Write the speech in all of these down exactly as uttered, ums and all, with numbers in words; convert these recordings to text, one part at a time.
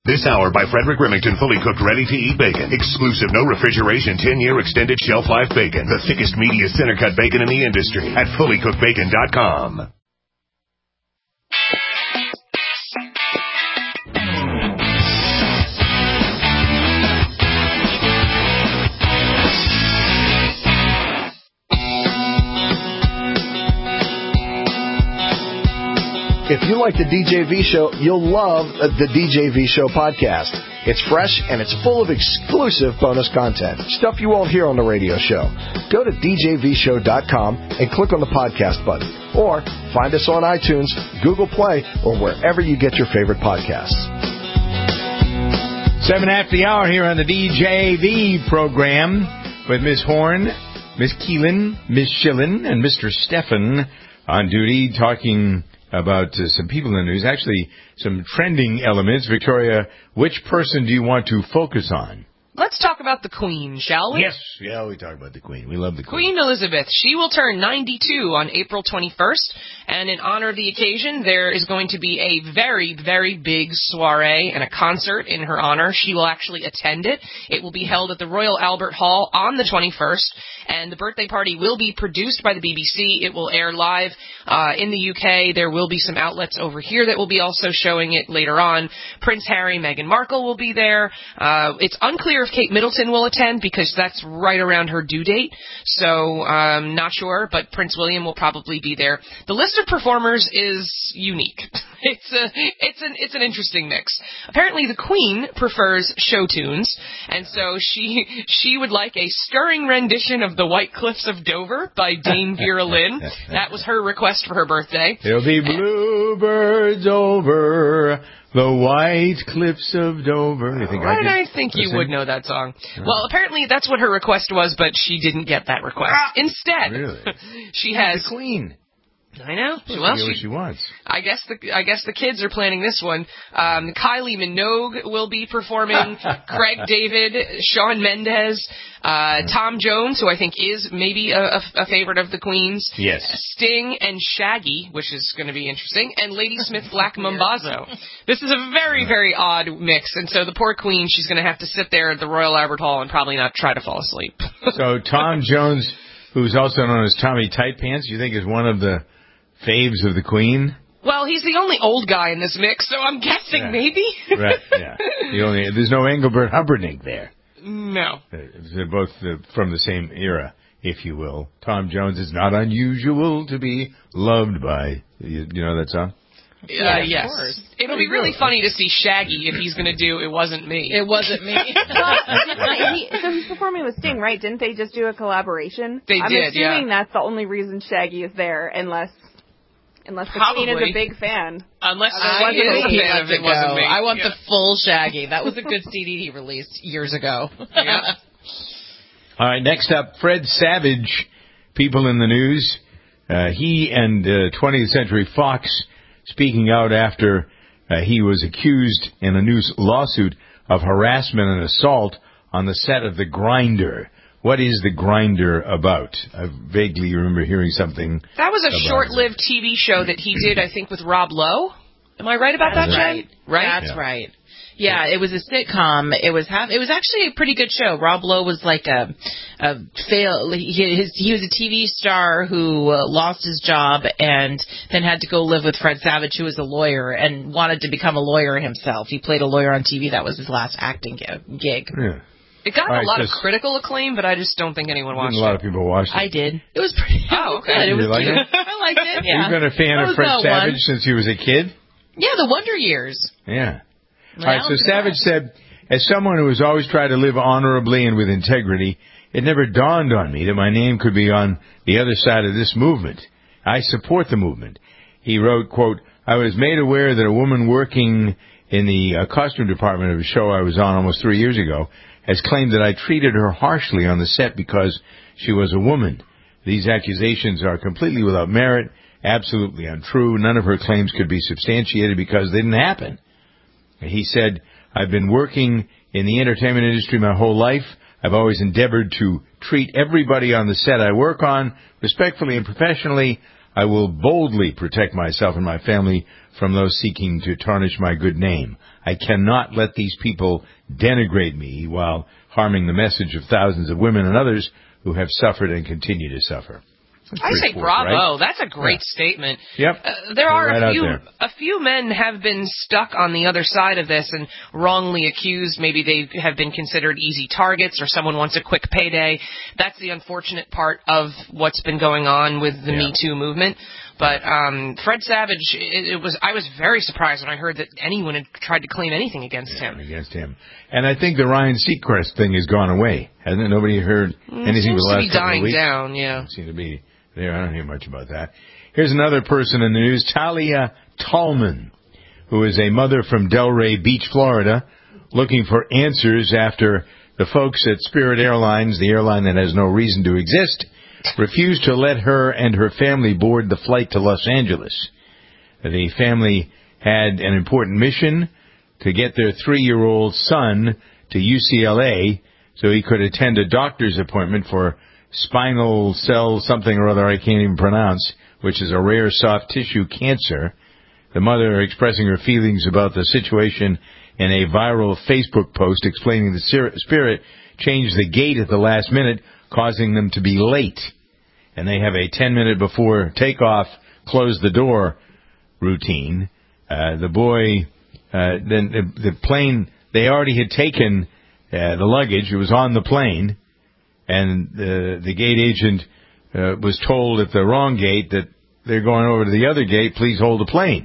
This hour by Frederick Remington, fully cooked, ready-to-eat bacon. Exclusive, no refrigeration, ten-year extended shelf life bacon. The thickest, meatiest, center-cut bacon in the industry at fully cooked bacon dot com. If you like the D J V Show, you'll love the D J V Show podcast. It's fresh and it's full of exclusive bonus content, stuff you won't hear on the radio show. Go to D J V show dot com and click on the podcast button. Or find us on iTunes, Google Play, or wherever you get your favorite podcasts. Seven after the hour here on the D J V program with Miss Horn, Miss Keelan, Miss Schillen, and Mister Stefan on duty talking about uh, some people in the news, actually some trending elements. Victoria, which person do you want to focus on? Let's talk about the Queen, shall we? Yes. Yeah, we talk about the Queen. We love the Queen. Queen Elizabeth. She will turn ninety-two on April twenty-first, and in honor of the occasion, there is going to be a very, very big soiree and a concert in her honor. She will actually attend it. It will be held at the Royal Albert Hall on the twenty-first, and the birthday party will be produced by the B B C. It will air live uh, in the U K. There will be some outlets over here that will be also showing it later on. Prince Harry, Meghan Markle will be there. Uh, it's unclear if Kate Middleton will attend because that's right around her due date, so um, not sure, but Prince William will probably be there. The list of performers is unique. It's a, it's an, it's an interesting mix. Apparently, the Queen prefers show tunes, and so she, she would like a stirring rendition of The White Cliffs of Dover by Dame Vera Lynn. That was her request for her birthday. There'll be bluebirds over the white cliffs of Dover. You think Why I did could I think you listen? would know that song? Well, apparently that's what her request was, but she didn't get that request. Instead, Really? she She's has the Queen. I know. Well, Well, she, she, what she wants. I guess the I guess the kids are planning this one. Um, Kylie Minogue will be performing. Craig David, Shawn Mendes, uh, Tom Jones, who I think is maybe a, a, a favorite of the Queen's. Yes. Sting and Shaggy, which is going to be interesting, and Ladysmith Black Mambazo. This is a very, very odd mix, and so the poor Queen, she's going to have to sit there at the Royal Albert Hall and probably not try to fall asleep. So Tom Jones, who's also known as Tommy Tightpants, you think is one of the faves of the Queen? Well, he's the only old guy in this mix, so I'm guessing Yeah. maybe. Right, yeah. The only, there's no Engelbert Humperdinck there. No. Uh, They're both uh, from the same era, if you will. Tom Jones is not unusual to be loved by. You, you know that song? Uh, Yeah, yes. of course. It'll be really funny to see Shaggy if he's going to do It Wasn't Me. It wasn't me. Well, he, so he's performing with Sting, right? Didn't they just do a collaboration? They I'm did, yeah. assuming that's the only reason Shaggy is there, unless unless the Probably. Queen is a big fan. Unless I he is a think he fan lets of it It Wasn't go. Me. I want Yeah. the full Shaggy. That was a good C D he released years ago. Yeah. All right, next up, Fred Savage, people in the news. Uh, he and uh, twentieth Century Fox speaking out after uh, he was accused in a new lawsuit of harassment and assault on the set of The Grinder. What is The Grinder about? I vaguely remember hearing something. That was a about short-lived T V show that he did, I think, with Rob Lowe. Am I right about That's that, right. Jen? Right? That's Yeah. right. Yeah, it was a sitcom. It was half, it was actually a pretty good show. Rob Lowe was like a, a fail. He, his, he was a T V star who uh, lost his job and then had to go live with Fred Savage, who was a lawyer and wanted to become a lawyer himself. He played a lawyer on T V. That was his last acting gig. Yeah. It got All right, a lot so of critical acclaim, but I just don't think anyone watched A lot it. of people watched it. I did. It was pretty Oh, okay. good. It Did was you like cute. it? I liked it. Yeah. You've been a fan That of was Fred about Savage one. since he was a kid? Yeah, the Wonder Years. Yeah. All Well, right, so Savage said, as someone who has always tried to live honorably and with integrity, it never dawned on me that my name could be on the other side of this movement. I support the movement. He wrote, quote, I was made aware that a woman working in the uh, costume department of a show I was on almost three years ago has claimed that I treated her harshly on the set because she was a woman. These accusations are completely without merit, absolutely untrue. None of her claims could be substantiated because they didn't happen. He said, I've been working in the entertainment industry my whole life. I've always endeavored to treat everybody on the set I work on respectfully and professionally. I will boldly protect myself and my family from those seeking to tarnish my good name. I cannot let these people denigrate me while harming the message of thousands of women and others who have suffered and continue to suffer. I say bravo. Right? That's a great yeah. statement. Yep. Uh, there are right a few there. a few men have been stuck on the other side of this and wrongly accused. Maybe they have been considered easy targets or someone wants a quick payday. That's the unfortunate part of what's been going on with the yeah. Me Too movement. But um, Fred Savage, it, it was I was very surprised when I heard that anyone had tried to claim anything against yeah, him. Against him. And I think the Ryan Seacrest thing has gone away. Hasn't it? Nobody heard anything for the last couple of weeks? Seems to be dying down, yeah. It seems to be there. I don't hear much about that. Here's another person in the news, Talia Tallman, who is a mother from Delray Beach, Florida, looking for answers after the folks at Spirit Airlines, the airline that has no reason to exist, refused to let her and her family board the flight to Los Angeles. The family had an important mission to get their three-year-old son to U C L A so he could attend a doctor's appointment for spinal cell something or other I can't even pronounce, which is a rare soft tissue cancer. The mother expressing her feelings about the situation in a viral Facebook post explaining the Spirit changed the gate at the last minute, causing them to be late. And they have a ten-minute before takeoff, close the door routine. Uh, the boy, uh, then the, the plane, they already had taken uh, the luggage. It was on the plane. And the, the gate agent uh, was told at the wrong gate that they're going over to the other gate, please hold the plane.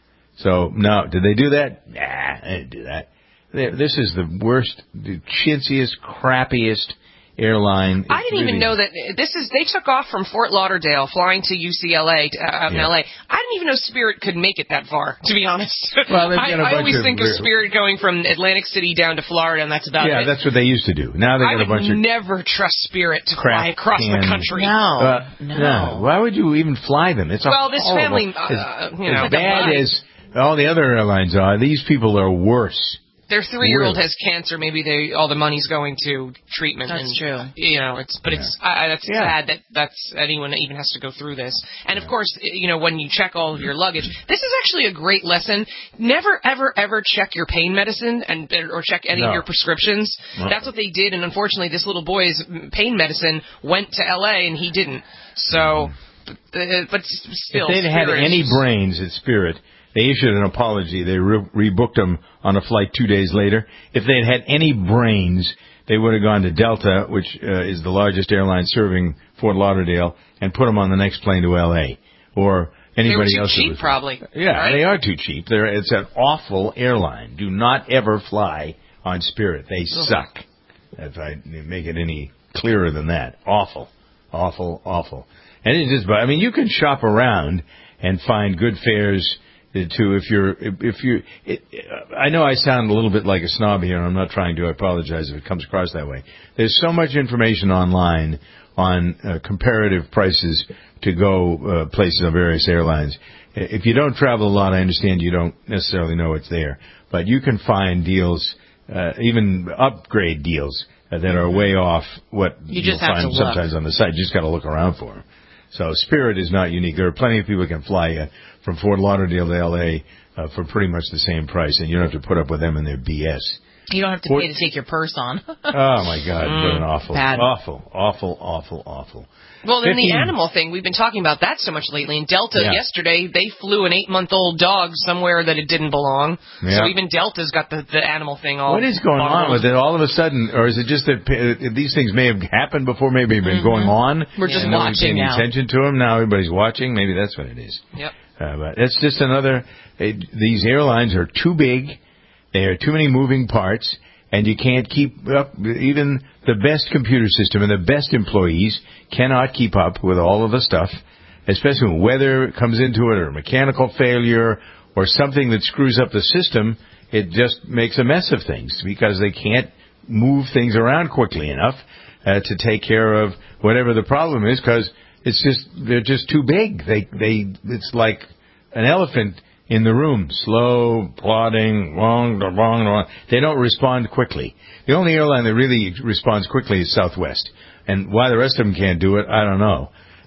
So, no, did they do that? Nah, they didn't do that. This is the worst, the chintziest, crappiest airline. I didn't really, even know that this is. They took off from Fort Lauderdale, flying to U C L A, uh, out in yeah. L A. I didn't even know Spirit could make it that far, to be honest. Well, they've I, got a bunch I always of think weird, of Spirit going from Atlantic City down to Florida, and that's about yeah, it. Yeah, that's what they used to do. Now they got I a bunch would of never trust Spirit to crap fly across can, the country. No, uh, no, no. Why would you even fly them? It's a well, this horrible, family, uh, as, you know, as bad as all the other airlines are. These people are worse. Their three-year-old really? has cancer. Maybe they all the money's going to treatment. That's and, true. You know, it's but yeah. it's uh, that's yeah. sad that that's anyone even has to go through this. And yeah. of course, you know, when you check all of your luggage, this is actually a great lesson. Never, ever, ever check your pain medicine and or check any no. of your prescriptions. No. That's what they did, and unfortunately, this little boy's pain medicine went to L A and he didn't. So, but, but still, if they'd had any just, brains at Spirit. They issued an apology. They re- rebooked them on a flight two days later. If they had had any brains, they would have gone to Delta, which uh, is the largest airline serving Fort Lauderdale, and put them on the next plane to L A or anybody they were too else. cheap, was, probably. Yeah, right? they are too cheap. They're, it's an awful airline. Do not ever fly on Spirit. They Ugh. suck. If I make it any clearer than that, awful, awful, awful. And it's just, I mean, you can shop around and find good fares. To if you're if you, it, I know I sound a little bit like a snob here, and I'm not trying to. I apologize if it comes across that way. There's so much information online on uh, comparative prices to go uh, places on various airlines. If you don't travel a lot, I understand you don't necessarily know it's there, but you can find deals, uh, even upgrade deals uh, that are way off what you you'll just have find to sometimes look. on the site. You just got to look around for them. So Spirit is not unique. There are plenty of people who can fly uh, from Fort Lauderdale to L A uh, for pretty much the same price, and you don't have to put up with them and their B S. You don't have to Fort- pay to take your purse on. Oh, my God. Mm, what an awful, bad. awful, awful, awful, awful. Well, then fifteen the animal thing, we've been talking about that so much lately. In Delta, yeah. yesterday, they flew an eight-month-old dog somewhere that it didn't belong. Yeah. So even Delta's got the, the animal thing all. What is going on with it all of a sudden? Or is it just that uh, these things may have happened before, maybe have been mm-hmm. going on? We're just and watching now. attention to them. Now everybody's watching. Maybe that's what it is. Yep. Uh, but it's just another, it, these airlines are too big. There are too many moving parts. And you can't keep up, even the best computer system and the best employees cannot keep up with all of the stuff, especially when weather comes into it or mechanical failure or something that screws up the system. It just makes a mess of things because they can't move things around quickly enough uh, to take care of whatever the problem is because it's just, they're just too big. They, they, it's like an elephant in the room, slow, plodding, wrong, wrong, wrong. They don't respond quickly. The only airline that really responds quickly is Southwest. And why the rest of them can't do it, I don't know.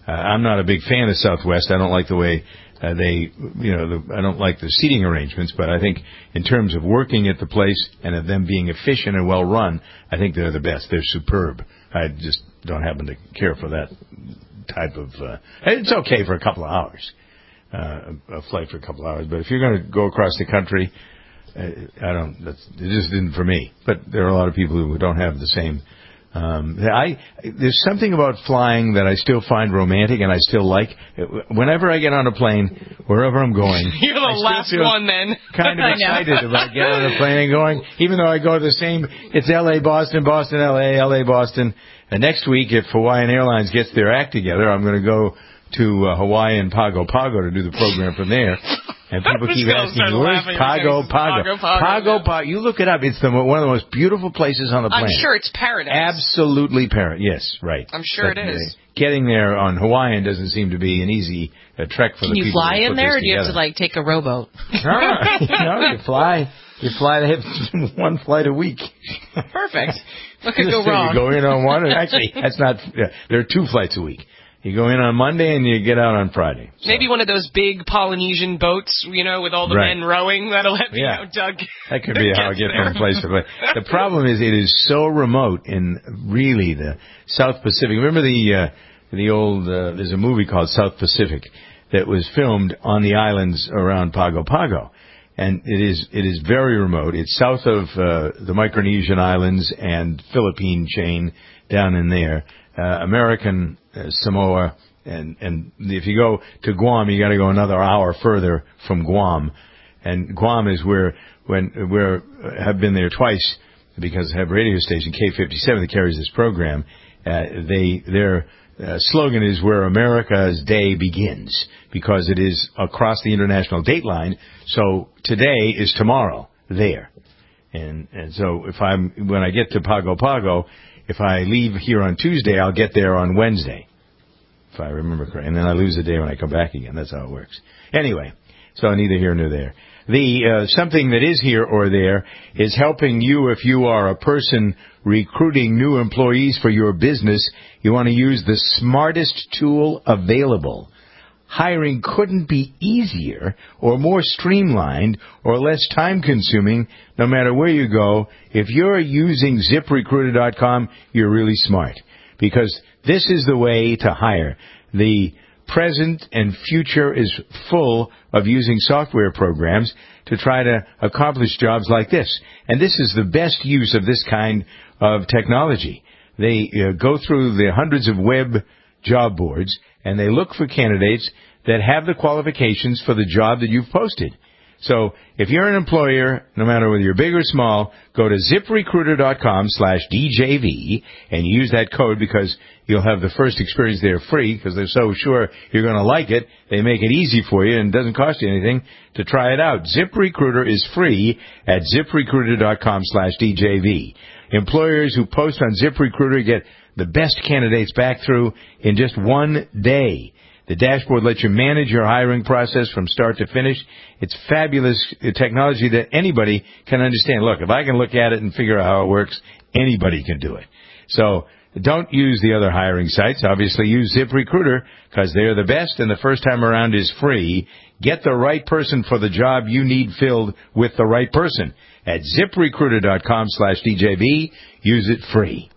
Uh, I'm not a big fan of Southwest. I don't like the way uh, they, you know, the, I don't like the seating arrangements, but I think in terms of working at the place and of them being efficient and well run, I think they're the best. They're superb. I just don't happen to care for that type of, uh, it's okay for a couple of hours, uh, a flight for a couple of hours, but if you're going to go across the country, uh, I don't, that's, it just isn't for me. But there are a lot of people who don't have the same. Um, I there's something about flying that I still find romantic and I still like. Whenever I get on a plane, wherever I'm going, you're the I last still feel one. Then kind of excited about getting on a plane and going. Even though I go to the same, it's L A Boston, Boston L A, L A Boston. And next week, if Hawaiian Airlines gets their act together, I'm going to go to uh, Hawaii and Pago Pago to do the program from there. And people keep asking me, where's Pago Pago? Pago Pago. You look it up. It's the, one of the most beautiful places on the planet. I'm sure it's paradise. Absolutely paradise. Yes, right. I'm sure but, it is. Uh, getting there on Hawaiian doesn't seem to be an easy uh, trek for Can the you people fly who in put there, this or do you have together. to, like, take a rowboat? No, no, you fly. You fly to have one flight a week. Perfect. What could go wrong? You go in on one. And actually, that's not. Yeah, there are two flights a week. You go in on Monday and you get out on Friday. So. Maybe one of those big Polynesian boats, you know, with all the right. men rowing. That'll let me yeah. know, Doug. That could be how I get from place to place. The problem is it is so remote in really the South Pacific. Remember the uh, the old, uh, there's a movie called South Pacific that was filmed on the islands around Pago Pago. And it is it is very remote. It's south of uh, the Micronesian Islands and Philippine chain down in there. Uh, American uh, Samoa, and and if you go to Guam, you got to go another hour further from Guam, and Guam is where when where uh, have been there twice because I have a radio station K fifty-seven that carries this program. Uh, they their uh, slogan is where America's day begins because it is across the international date line. So today is tomorrow there, and and so if I'm when I get to Pago Pago. If I leave here on Tuesday, I'll get there on Wednesday, if I remember correctly. And then I lose a day when I come back again. That's how it works. Anyway, so neither here nor there. The uh, something that is here or there is helping you if you are a person recruiting new employees for your business. You want to use the smartest tool available. Hiring couldn't be easier or more streamlined or less time-consuming no matter where you go. If you're using zip recruiter dot com, you're really smart because this is the way to hire. The present and future is full of using software programs to try to accomplish jobs like this. And this is the best use of this kind of technology. They uh, go through the hundreds of web job boards, and they look for candidates that have the qualifications for the job that you've posted. So if you're an employer, no matter whether you're big or small, go to zip recruiter dot com slash D J V and use that code because you'll have the first experience there free because they're so sure you're going to like it. They make it easy for you and it doesn't cost you anything to try it out. ZipRecruiter is free at zip recruiter dot com slash D J V. Employers who post on ZipRecruiter get the best candidates back through in just one day. The dashboard lets you manage your hiring process from start to finish. It's fabulous technology that anybody can understand. Look, if I can look at it and figure out how it works, anybody can do it. So don't use the other hiring sites. Obviously, use ZipRecruiter because they're the best and the first time around is free. Get the right person for the job you need filled with the right person. At zip recruiter dot com slash D J V, use it free.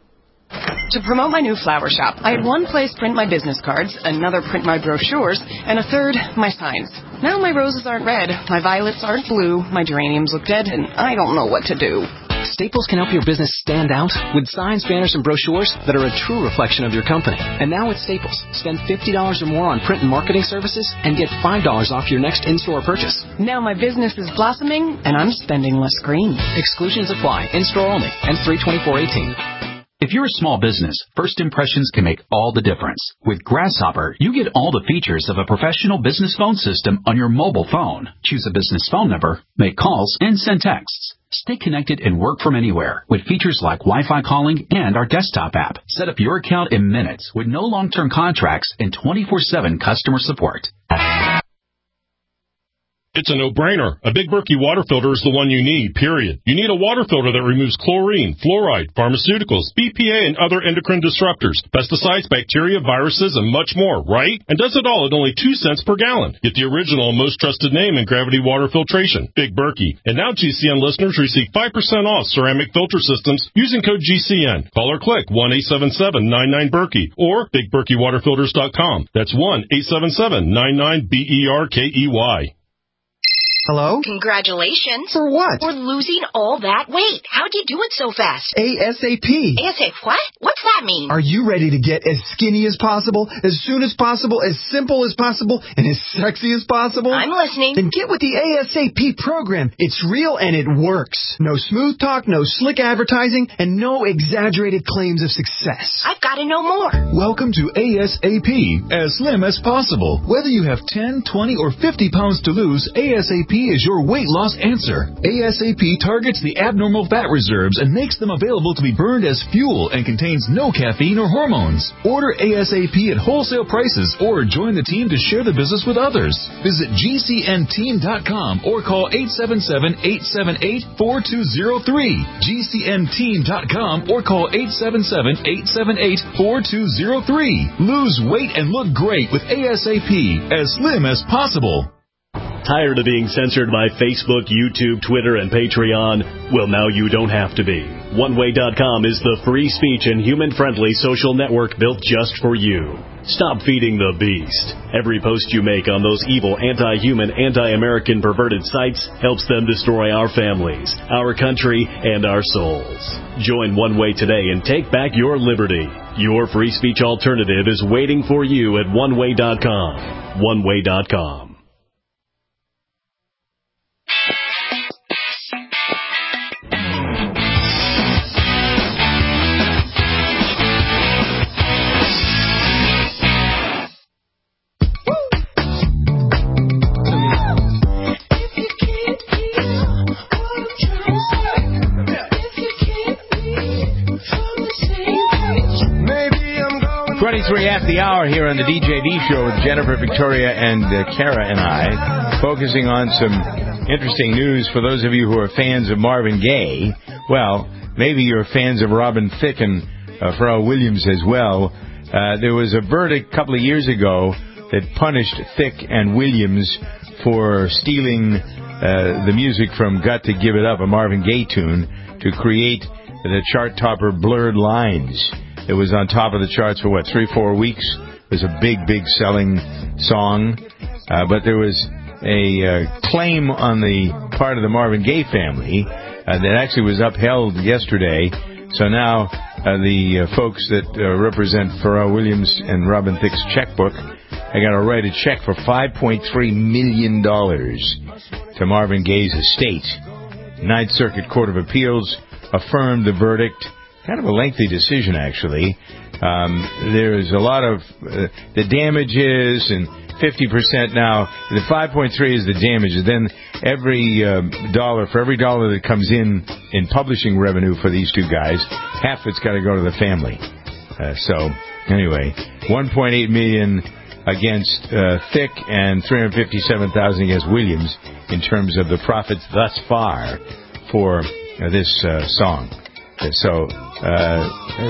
To promote my new flower shop, I had one place print my business cards, another print my brochures, and a third, my signs. Now my roses aren't red, my violets aren't blue, my geraniums look dead, and I don't know what to do. Staples can help your business stand out with signs, banners, and brochures that are a true reflection of your company. And now with Staples, spend fifty dollars or more on print and marketing services and get five dollars off your next in-store purchase. Now my business is blossoming, and I'm spending less green. Exclusions apply. In-store only. Ends three twenty-four eighteen. If you're a small business, first impressions can make all the difference. With Grasshopper, you get all the features of a professional business phone system on your mobile phone. Choose a business phone number, make calls, and send texts. Stay connected and work from anywhere with features like Wi-Fi calling and our desktop app. Set up your account in minutes with no long-term contracts and twenty-four seven customer support. It's a no-brainer. A Big Berkey water filter is the one you need, period. You need a water filter that removes chlorine, fluoride, pharmaceuticals, B P A, and other endocrine disruptors, pesticides, bacteria, viruses, and much more, right? And does it all at only two cents per gallon. Get the original and most trusted name in gravity water filtration, Big Berkey. And now G C N listeners receive five percent off ceramic filter systems using code G C N. Call or click one eight seven seven nine nine Berkey or big berkey water filters dot com. That's one eight seven seven nine nine B E R K E Y. Hello? Congratulations. For what? For losing all that weight. How'd you do it so fast? ASAP. ASAP what? What's that mean? Are you ready to get as skinny as possible, as soon as possible, as simple as possible, and as sexy as possible? I'm listening. Then get with the ASAP program. It's real and it works. No smooth talk, no slick advertising, and no exaggerated claims of success. I've got to know more. Welcome to ASAP, as slim as possible. Whether you have ten, twenty, or fifty pounds to lose, ASAP is your weight loss answer. ASAP targets the abnormal fat reserves and makes them available to be burned as fuel and contains no caffeine or hormones. Order ASAP at wholesale prices or join the team to share the business with others. Visit G C N team dot com or call eight seven seven, eight seven eight, four two zero three. G C N team dot com or call eight seven seven, eight seven eight, four two zero three. Lose weight and look great with ASAP, as slim as possible. Tired of being censored by Facebook, YouTube, Twitter, and Patreon? Well, now you don't have to be. one way dot com is the free speech and human-friendly social network built just for you. Stop feeding the beast. Every post you make on those evil, anti-human, anti-American perverted sites helps them destroy our families, our country, and our souls. Join One Way today and take back your liberty. Your free speech alternative is waiting for you at one way dot com. one way dot com. twenty-three after the hour here on the D J V Show with Jennifer, Victoria, and uh, Kara and I, focusing on some interesting news for those of you who are fans of Marvin Gaye. Well, maybe you're fans of Robin Thicke and uh, Pharrell Williams as well. Uh, there was a verdict a couple of years ago that punished Thicke and Williams for stealing uh, the music from Got to Give It Up, a Marvin Gaye tune, to create the chart topper Blurred Lines. It was on top of the charts for, what, three, four weeks? It was a big, big selling song. Uh, but there was a uh, claim on the part of the Marvin Gaye family uh, that actually was upheld yesterday. So now uh, the uh, folks that uh, represent Pharrell Williams and Robin Thicke's checkbook are going to write a check for five point three million dollars to Marvin Gaye's estate. Ninth Circuit Court of Appeals affirmed the verdict. Kind of a lengthy decision, actually. Um, there is a lot of uh, the damages and fifty percent now. The five point three is the damages. Then every um, dollar, for every dollar that comes in in publishing revenue for these two guys, half it's got to go to the family. Uh, so, anyway, one point eight million dollars against uh, Thicke and three hundred fifty-seven thousand dollars against Williams in terms of the profits thus far for uh, this uh, song. So, uh,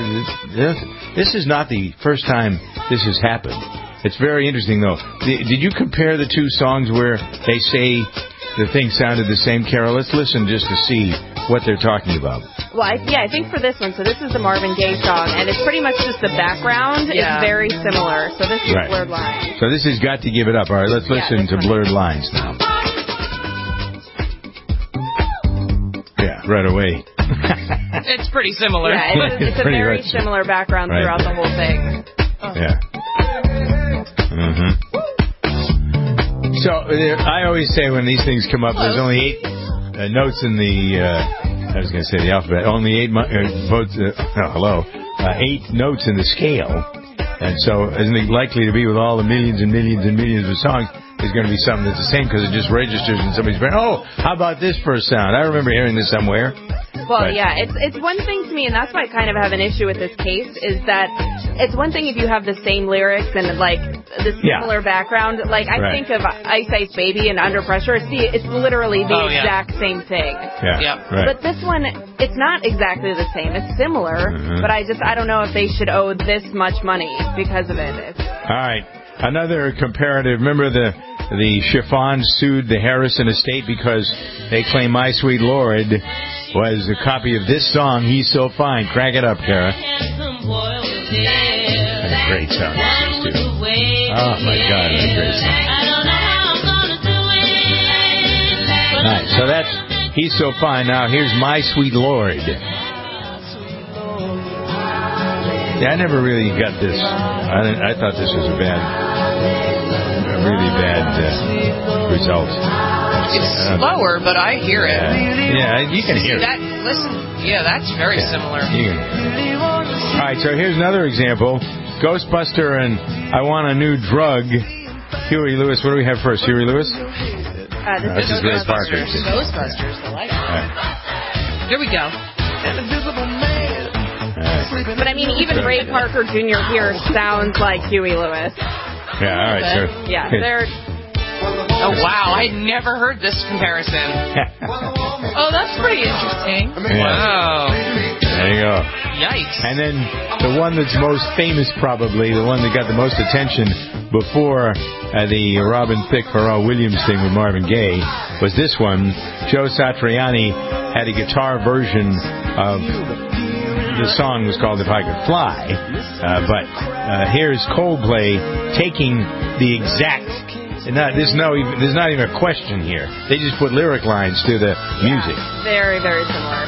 this is not the first time this has happened. It's very interesting, though. Did you compare the two songs where they say the thing sounded the same, Carol? Let's listen just to see what they're talking about. Well, I, yeah, I think for this one, so this is the Marvin Gaye song, and it's pretty much just the background yeah. is very similar. So this is right. Blurred Lines. So this has Got to Give It Up. All right, let's listen yeah, to one. Blurred Lines now. Yeah, right away. It's pretty similar. Yeah, it's, it's a very much. similar background right. throughout the whole thing. Oh. Yeah. Mm-hmm. So uh, I always say when these things come up, Close. there's only eight uh, notes in the. Uh, I was going to say the alphabet. Only eight mo- uh, votes. Uh, oh, hello. Uh, eight notes in the scale, and so isn't it likely to be with all the millions and millions and millions of songs? Is going to be something that's the same because it just registers in somebody's brain. Oh, how about this for a sound? I remember hearing this somewhere. Well, but. yeah, it's it's one thing to me, and that's why I kind of have an issue with this case, is that it's one thing if you have the same lyrics and, like, the similar yeah. background. Like, I right. think of Ice Ice Baby and Under Pressure. See, it's literally the oh, exact yeah. same thing. Yeah. Yep. Right. But this one, it's not exactly the same. It's similar, mm-hmm. but I just, I don't know if they should owe this much money because of it. It's... All right. Another comparative. Remember the the Chiffons sued the Harrison estate because they claim My Sweet Lord was a copy of this song, He's So Fine. Crank it up, Kara. What a great song this is, too. Oh, my God, what a great song. All right, so that's He's So Fine. Now, here's My Sweet Lord. Yeah, I never really got this. I, I thought this was a bad, a really bad uh, result. It's slower, but I hear it. Yeah, yeah you can hear that, it. Listen, yeah, that's very yeah, similar. You can. All right, so here's another example. Ghostbuster and I Want a New Drug. Huey Lewis. What do we have first? Huey Lewis? Uh, uh, this, this is Ray Parker. Ghostbusters. I like it. Right. Here we go. Right. But I mean, even Ray Parker Junior here sounds like Huey Lewis. Yeah, all right, sure. Yeah, they're... Oh, wow, I never heard this comparison. Oh, that's pretty interesting. Yeah. Wow. There you go. Yikes. And then the one that's most famous, probably, the one that got the most attention before uh, the Robin Thicke, Pharrell Williams thing with Marvin Gaye, was this one. Joe Satriani had a guitar version of... The song was called If I Could Fly, uh, but uh, here's Coldplay taking the exact. Not, there's no, there's not even a question here. They just put lyric lines to the music. Yeah, very, very similar.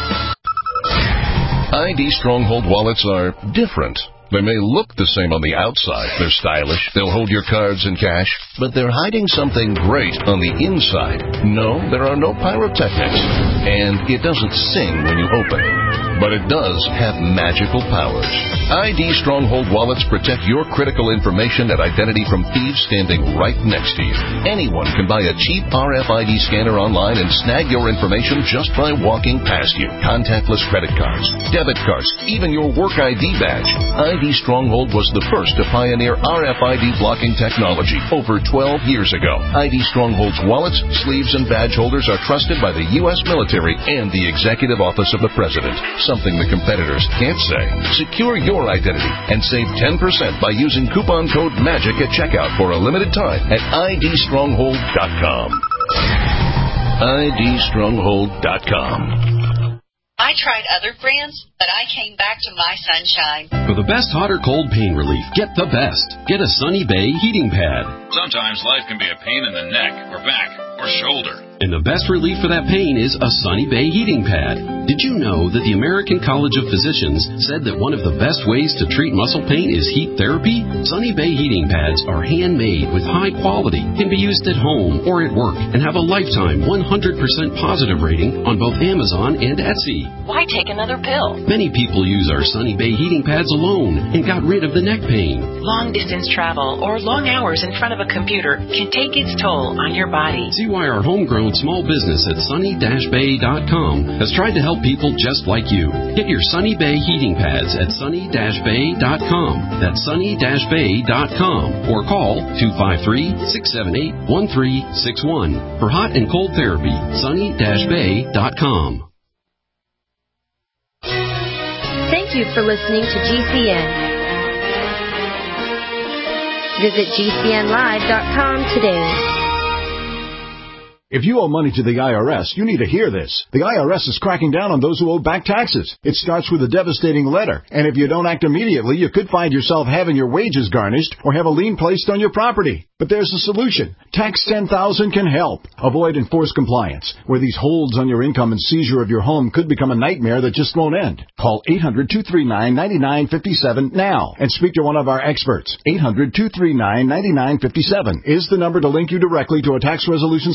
Yeah. I D Stronghold wallets are different. They may look the same on the outside. They're stylish. They'll hold your cards and cash, but they're hiding something great on the inside. No, there are no pyrotechnics, and it doesn't sing when you open it. But it does have magical powers. I D Stronghold wallets protect your critical information and identity from thieves standing right next to you. Anyone can buy a cheap R F I D scanner online and snag your information just by walking past you. Contactless credit cards, debit cards, even your work I D badge. I D Stronghold was the first to pioneer R F I D blocking technology over twelve years ago. I D Stronghold's wallets, sleeves, and badge holders are trusted by the U S military and the Executive Office of the President. Something the competitors can't say. Secure your identity and save ten percent by using coupon code MAGIC at checkout for a limited time at I D stronghold dot com. I D stronghold dot com. I tried other brands, but I came back to My Sunshine. For the best hot or cold pain relief, get the best. Get a Sunny Bay heating pad. Sometimes life can be a pain in the neck or back or shoulder. And the best relief for that pain is a Sunny Bay heating pad. Did you know that the American College of Physicians said that one of the best ways to treat muscle pain is heat therapy? Sunny Bay heating pads are handmade with high quality, can be used at home or at work, and have a lifetime one hundred percent positive rating on both Amazon and Etsy. Why take another pill? Many people use our Sunny Bay heating pads alone and got rid of the neck pain. Long distance travel or long hours in front of a computer can take its toll on your body. See why our homegrown small business at sunny dash bay dot com has tried to help people just like you. Get your Sunny Bay heating pads at sunny dash bay dot com. That's sunny dash bay dot com. Or call two five three, six seven eight, one three six one. For hot and cold therapy, sunny dash bay dot com. Thank you for listening to G C N. Visit G C N live dot com today. If you owe money to the I R S, you need to hear this. The I R S is cracking down on those who owe back taxes. It starts with a devastating letter, and if you don't act immediately, you could find yourself having your wages garnished or have a lien placed on your property. But there's a solution. Tax ten thousand can help. Avoid enforced compliance, where these holds on your income and seizure of your home could become a nightmare that just won't end. Call eight hundred, two three nine, nine nine five seven now and speak to one of our experts. eight hundred, two three nine, nine nine five seven is the number to link you directly to a tax resolution specialist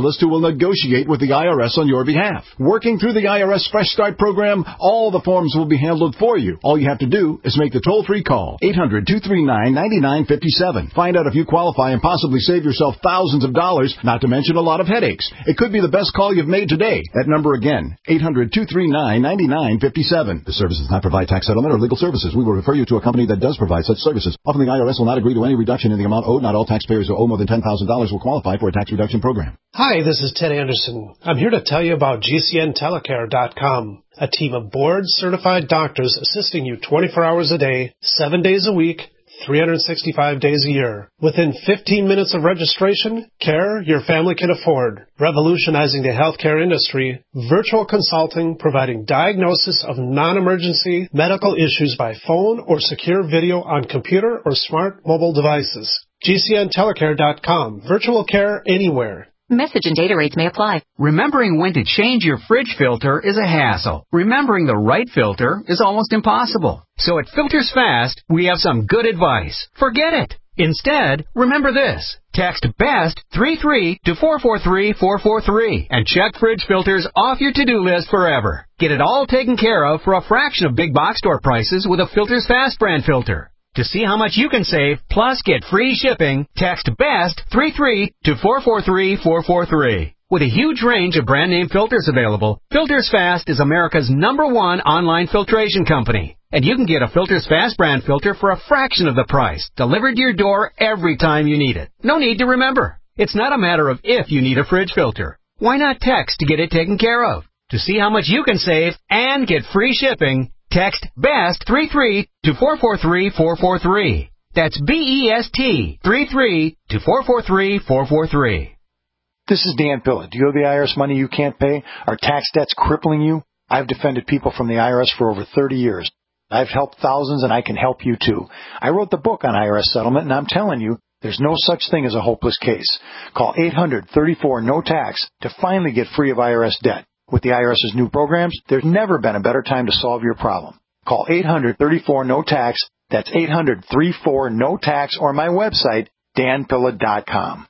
specialist who will negotiate with the I R S on your behalf. Working through the I R S Fresh Start program, all the forms will be handled for you. All you have to do is make the toll-free call, eight hundred, two three nine, nine nine five seven. Find out if you qualify and possibly save yourself thousands of dollars, not to mention a lot of headaches. It could be the best call you've made today. That number again, eight hundred, two three nine, nine nine five seven. The service does not provide tax settlement or legal services. We will refer you to a company that does provide such services. Often the I R S will not agree to any reduction in the amount owed. Not all taxpayers who owe more than ten thousand dollars will qualify for a tax reduction program. Hi, this is Ted Anderson. I'm here to tell you about G C N telecare dot com, a team of board-certified doctors assisting you twenty-four hours a day, seven days a week, three hundred sixty-five days a year. Within fifteen minutes of registration, care your family can afford. Revolutionizing the healthcare industry, virtual consulting providing diagnosis of non-emergency medical issues by phone or secure video on computer or smart mobile devices. G C N telecare dot com. Virtual care anywhere. Message and data rates may apply. Remembering when to change your fridge filter is a hassle. Remembering the right filter is almost impossible. So at Filters Fast, we have some good advice. Forget it. Instead, remember this. Text BEST three three to four four three four four three and check fridge filters off your to-do list forever. Get it all taken care of for a fraction of big box store prices with a Filters Fast brand filter. To see how much you can save, plus get free shipping, text BEST three three to four four three four four three. With a huge range of brand name filters available, Filters Fast is America's number one online filtration company. And you can get a Filters Fast brand filter for a fraction of the price, delivered to your door every time you need it. No need to remember. It's not a matter of if you need a fridge filter. Why not text to get it taken care of? To see how much you can save and get free shipping, text BEST three three to four four three four four three. That's B E S T three three to four four three four four three. This is Dan Pilla. Do you owe the I R S money you can't pay? Are tax debts crippling you? I've defended people from the I R S for over thirty years. I've helped thousands, and I can help you too. I wrote the book on I R S settlement, and I'm telling you, there's no such thing as a hopeless case. Call eight hundred, thirty-four, no tax to finally get free of I R S debt. With the IRS's new programs, there's never been a better time to solve your problem. Call eight hundred, thirty-four, no tax. That's eight hundred, thirty-four, no tax, or my website, dan pilla dot com.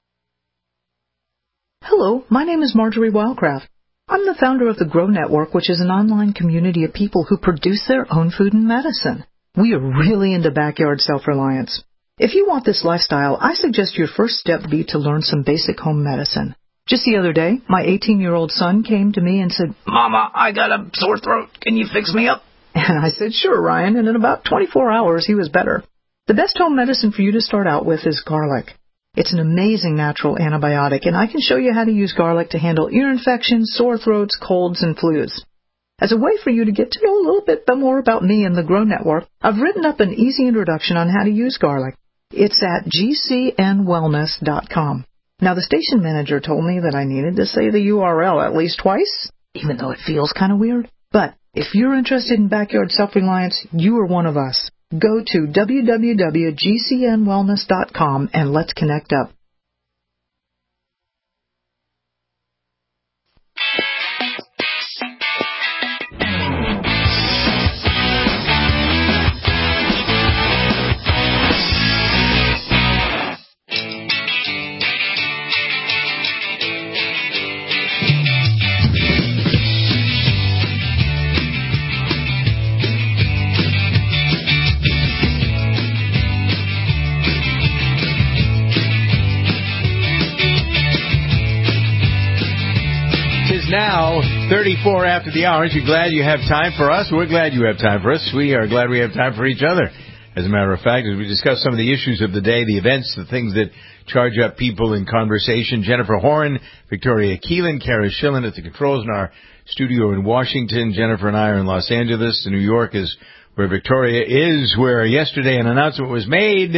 Hello, my name is Marjorie Wildcraft. I'm the founder of the Grow Network, which is an online community of people who produce their own food and medicine. We are really into backyard self-reliance. If you want this lifestyle, I suggest your first step be to learn some basic home medicine. Just the other day, my eighteen-year-old son came to me and said, "Mama, I got a sore throat. Can you fix me up?" And I said, "Sure, Ryan," and in about twenty-four hours, he was better. The best home medicine for you to start out with is garlic. It's an amazing natural antibiotic, and I can show you how to use garlic to handle ear infections, sore throats, colds, and flus. As a way for you to get to know a little bit more about me and the Grow Network, I've written up an easy introduction on how to use garlic. It's at g c n wellness dot com. Now, the station manager told me that I needed to say the U R L at least twice, even though it feels kind of weird. But if you're interested in backyard self-reliance, you are one of us. Go to w w w dot g c n wellness dot com and let's connect up. Now, thirty-four after the hour. You're glad you have time for us. We're glad you have time for us. We are glad we have time for each other. As a matter of fact, as we discuss some of the issues of the day, the events, the things that charge up people in conversation, Jennifer Horn, Victoria Keelan, Kara Schillen at the controls in our studio in Washington. Jennifer and I are in Los Angeles. New York is where Victoria is, where yesterday an announcement was made.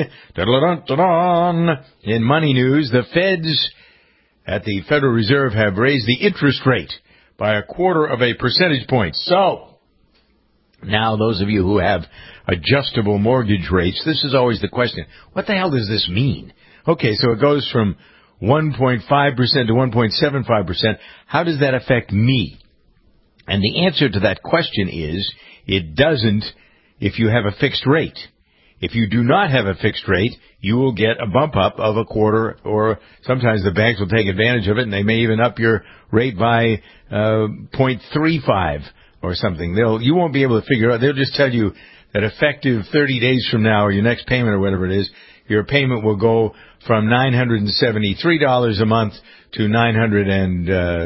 In money news, the Feds at the Federal Reserve have raised the interest rate by a quarter of a percentage point. So, now those of you who have adjustable mortgage rates, this is always the question. What the hell does this mean? Okay, so it goes from one point five percent to one point seven five percent. How does that affect me? And the answer to that question is, it doesn't if you have a fixed rate. If you do not have a fixed rate, you will get a bump up of a quarter, or sometimes the banks will take advantage of it, and they may even up your rate by uh, zero point three five or something. They'll you won't be able to figure out. They'll just tell you that effective thirty days from now, or your next payment or whatever it is, your payment will go from nine hundred seventy-three dollars a month to nine hundred and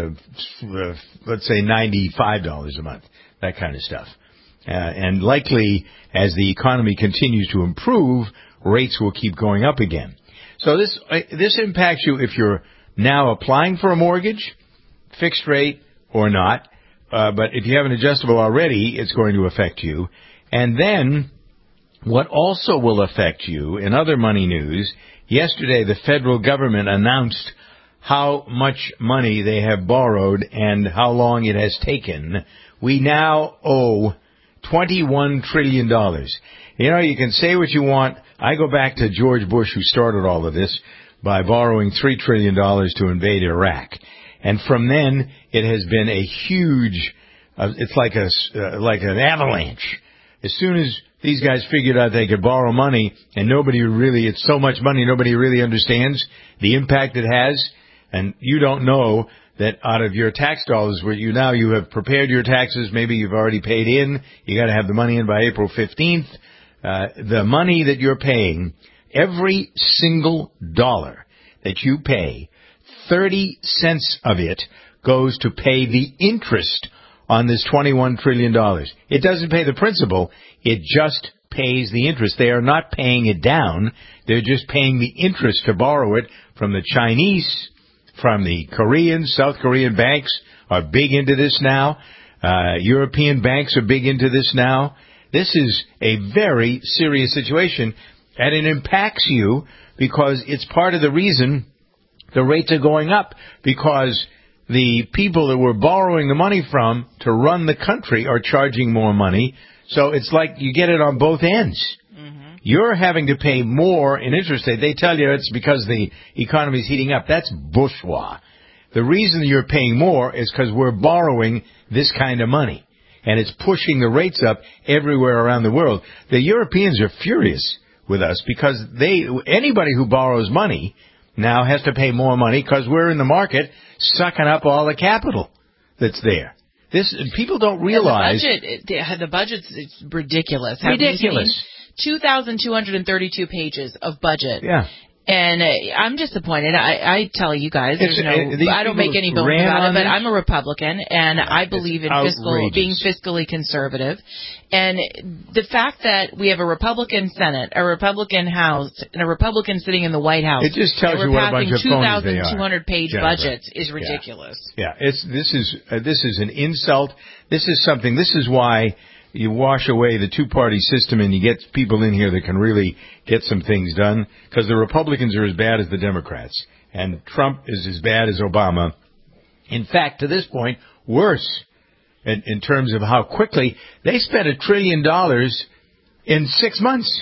uh, let's say ninety-five dollars a month, that kind of stuff. Uh, and likely, as the economy continues to improve, rates will keep going up again. So this uh, this impacts you if you're now applying for a mortgage, fixed rate or not. Uh, but if you have an adjustable already, it's going to affect you. And then what also will affect you, in other money news, yesterday the federal government announced how much money they have borrowed and how long it has taken. We now owe twenty-one trillion dollars. You know, you can say what you want. I go back to George Bush, who started all of this by borrowing three trillion dollars to invade Iraq. And from then, it has been a huge, uh, it's like a, uh, like an avalanche. As soon as these guys figured out they could borrow money, and nobody really, it's so much money, nobody really understands the impact it has, and you don't know that out of your tax dollars, where you now you have prepared your taxes, maybe you've already paid in, you got to have the money in by April fifteenth. Uh, the money that you're paying, every single dollar that you pay, thirty cents of it goes to pay the interest on this twenty-one trillion dollars. It doesn't pay the principal, it just pays the interest. They are not paying it down, they're just paying the interest to borrow it from the Chinese, from the Koreans. South Korean banks are big into this now. Uh, European banks are big into this now. This is a very serious situation, and it impacts you because it's part of the reason the rates are going up, because the people that we're borrowing the money from to run the country are charging more money. So it's like you get it on both ends. Mm-hmm. You're having to pay more in interest rate. They tell you it's because the economy is heating up. That's bourgeois. The reason you're paying more is because we're borrowing this kind of money, and it's pushing the rates up everywhere around the world. The Europeans are furious with us because they anybody who borrows money now has to pay more money because we're in the market sucking up all the capital that's there. This people don't realize. Yeah, the budget, it, the budget's it's ridiculous. Ridiculous. two thousand two hundred thirty-two pages of budget. Yeah. And uh, I'm disappointed. I, I tell you guys, there's no. Uh, I don't make any bones about it, but I'm a Republican, and yeah, I believe in fiscal being fiscally conservative. And the fact that we have a Republican Senate, a Republican House, and a Republican sitting in the White House, it just tells you what a bunch of two thousand two hundred page Jennifer. budgets is ridiculous. Yeah, yeah. It's this is uh, this is an insult. This is something. This is why you wash away the two-party system and you get people in here that can really get some things done, because the Republicans are as bad as the Democrats, and Trump is as bad as Obama. In fact, to this point, worse in, in terms of how quickly they spent a trillion dollars in six months.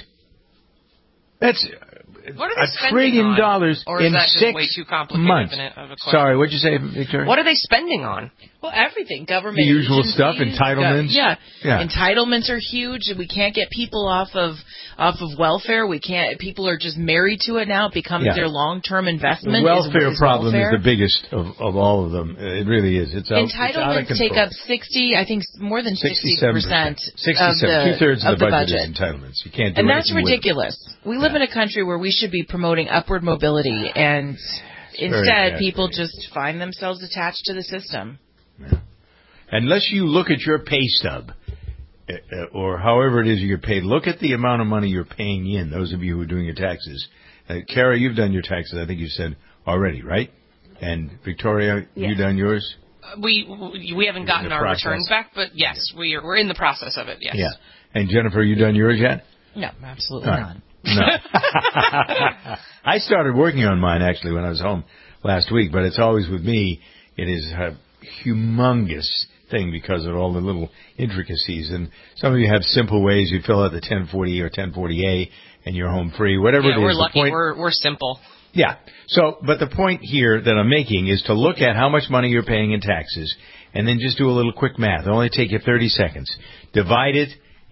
That's what are they a trillion on? dollars or is in that just six way too complicated months. Of a Sorry, what'd you say, Victoria? What are they spending on? Well, everything. Government The usual agencies, stuff, entitlements. Yeah. yeah, entitlements are huge. We can't get people off of off of welfare. We can't. People are just married to it now. It becomes yeah. their long-term investment. The welfare is, is problem welfare. is the biggest of, of all of them. It really is. It's out, entitlements it's out of take up sixty. I think more than sixty percent of Sixty-seven. Two thirds of, of the, the budget, budget is entitlements. You can't do and that's anything ridiculous. With it. We live yeah. in a country where we should be promoting upward mobility, and instead, people just find themselves attached to the system. Yeah. Unless you look at your pay stub, uh, or however it is you get paid, look at the amount of money you're paying in, those of you who are doing your taxes. Uh, Kara, you've done your taxes, I think you said already, right? And Victoria, yes. you done yours? Uh, we we haven't gotten our process. returns back, but yes, we are, we're in the process of it, yes. Yeah. And Jennifer, you done yours yet? No, absolutely right. not. No. I started working on mine, actually, when I was home last week, but it's always with me. It is a humongous thing because of all the little intricacies. And some of you have simple ways. You fill out the ten forty or ten forty A and you're home free, whatever yeah, it is. We're lucky. Point, we're, we're simple. Yeah. So, but the point here that I'm making is to look at how much money you're paying in taxes and then just do a little quick math. It'll only take you thirty seconds. Divide it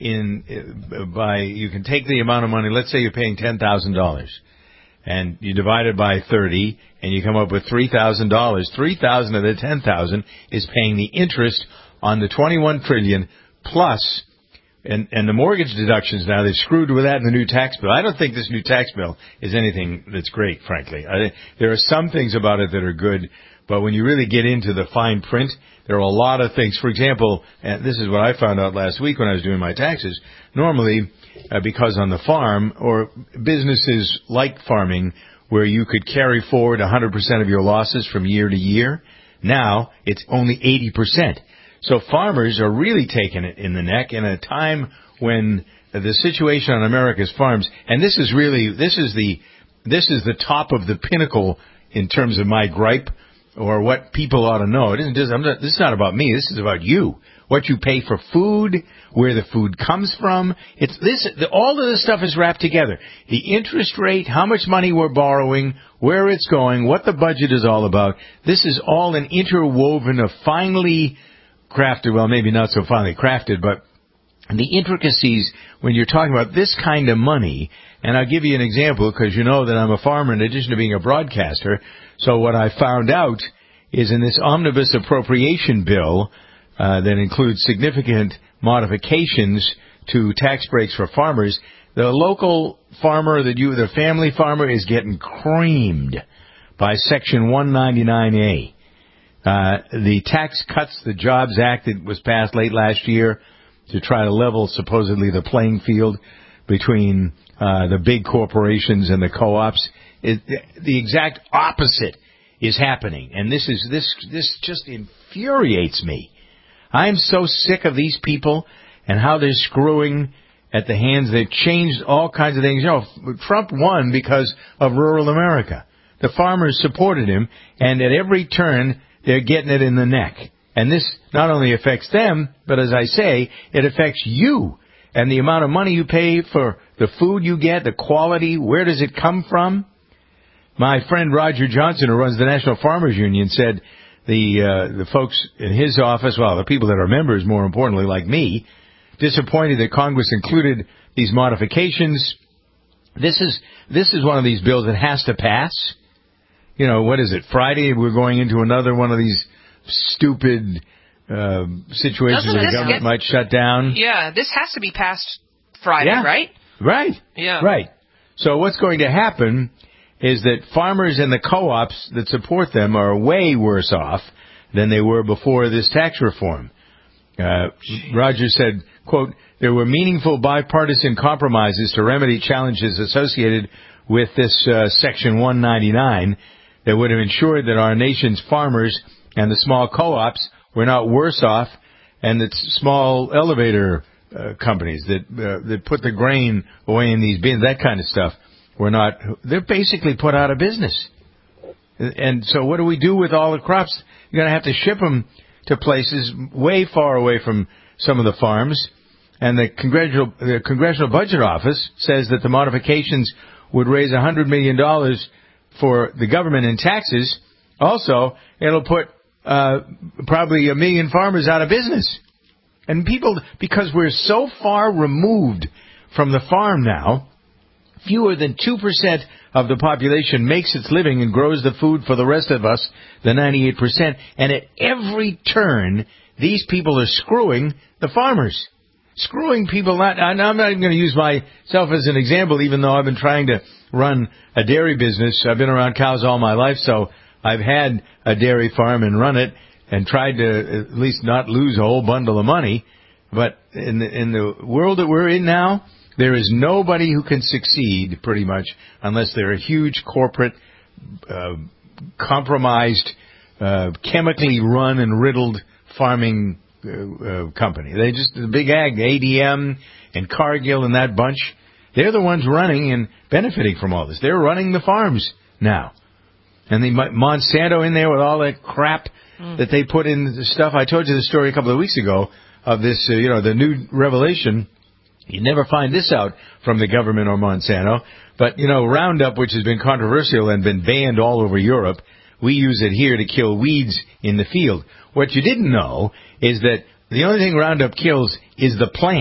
in uh, by you can take the amount of money. Let's say you're paying ten thousand dollars, and you divide it by thirty, and you come up with three thousand dollars. Three thousand of the ten thousand is paying the interest on the twenty-one trillion plus. And, and the mortgage deductions now, they've screwed with that in the new tax bill. I don't think this new tax bill is anything that's great, frankly. I, there are some things about it that are good, but when you really get into the fine print, there are a lot of things. For example, and this is what I found out last week when I was doing my taxes, normally, uh, because on the farm, or businesses like farming, where you could carry forward one hundred percent of your losses from year to year, now it's only eighty percent. So farmers are really taking it in the neck in a time when the situation on America's farms, and this is really, this is the, this is the top of the pinnacle in terms of my gripe or what people ought to know. It isn't just, I'm not, this is not about me. This is about you. What you pay for food, where the food comes from. It's this, the, all of this stuff is wrapped together. The interest rate, how much money we're borrowing, where it's going, what the budget is all about. This is all an interwoven of finely crafted, well, maybe not so finely crafted, but the intricacies when you're talking about this kind of money. And I'll give you an example because you know that I'm a farmer in addition to being a broadcaster. So what I found out is in this omnibus appropriation bill uh, that includes significant modifications to tax breaks for farmers, the local farmer, that you, the family farmer, is getting creamed by Section one ninety-nine A. Uh, the Tax Cuts the Jobs Act that was passed late last year to try to level supposedly the playing field between uh, the big corporations and the co-ops. It, the exact opposite is happening, and this is this this just infuriates me. I'm so sick of these people and how they're screwing at the hands. They've changed all kinds of things. You know, Trump won because of rural America. The farmers supported him, and at every turn they're getting it in the neck. And this not only affects them, but as I say, it affects you. And the amount of money you pay for the food you get, the quality, where does it come from? My friend Roger Johnson, who runs the National Farmers Union, said the uh, the folks in his office, well, the people that are members, more importantly, like me, disappointed that Congress included these modifications. This is this is one of these bills that has to pass. You know, what is it, Friday, we're going into another one of these stupid uh, situations where the government might shut down. Yeah, this has to be passed Friday, yeah. right? Right. Yeah. Right. So what's going to happen is that farmers and the co-ops that support them are way worse off than they were before this tax reform. Uh, Roger said, quote, there were meaningful bipartisan compromises to remedy challenges associated with this uh, Section one ninety-nine that would have ensured that our nation's farmers and the small co-ops were not worse off, and that small elevator uh, companies that uh, that put the grain away in these bins, that kind of stuff, were not, they're basically put out of business. And so what do we do with all the crops? You're going to have to ship them to places way far away from some of the farms. And the Congressional, the Congressional Budget Office says that the modifications would raise one hundred million dollars for the government in taxes. Also, it'll put uh, probably a million farmers out of business. And people, because we're so far removed from the farm now, fewer than two percent of the population makes its living and grows the food for the rest of us, the ninety-eight percent. And at every turn, these people are screwing the farmers. Screwing people. Not, I'm not even going to use myself as an example, even though I've been trying to run a dairy business. I've been around cows all my life, so I've had a dairy farm and run it and tried to at least not lose a whole bundle of money. But in the, in the world that we're in now, there is nobody who can succeed, pretty much, unless they're a huge corporate, uh, compromised, uh, chemically run and riddled farming uh, uh, company. They just, the big ag, A D M and Cargill and that bunch, they're the ones running and benefiting from all this. They're running the farms now. And the Monsanto in there with all that crap mm. that they put in the stuff. I told you the story a couple of weeks ago of this, uh, you know, the new revelation. You never find this out from the government or Monsanto. But, you know, Roundup, which has been controversial and been banned all over Europe, we use it here to kill weeds in the field. What you didn't know is that the only thing Roundup kills is the plant.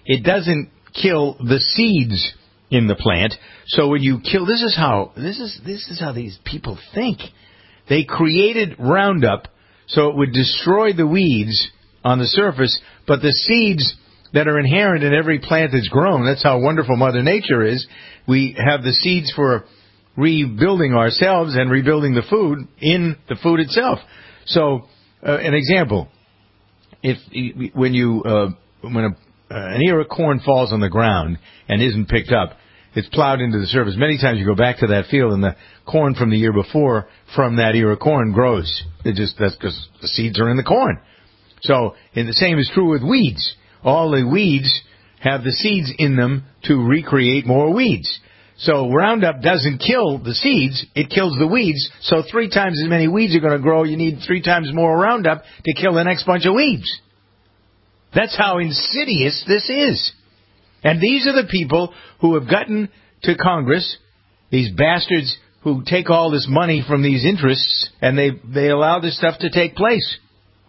it doesn't kill the seeds in the plant. So when you kill, this is how this is this is how these people think. They created Roundup so it would destroy the weeds on the surface, but the seeds that are inherent in every plant that's grown, that's how wonderful Mother Nature is. We have the seeds for rebuilding ourselves and rebuilding the food in the food itself. So, uh, an example, if when you uh, when a, uh, an ear of corn falls on the ground and isn't picked up, it's plowed into the surface. Many times you go back to that field and the corn from the year before from that ear of corn grows. It just that's because the seeds are in the corn. So, and the same is true with weeds. All the weeds have the seeds in them to recreate more weeds. So Roundup doesn't kill the seeds, it kills the weeds. So three times as many weeds are going to grow, you need three times more Roundup to kill the next bunch of weeds. That's how insidious this is. And these are the people who have gotten to Congress, these bastards who take all this money from these interests, and they, they allow this stuff to take place.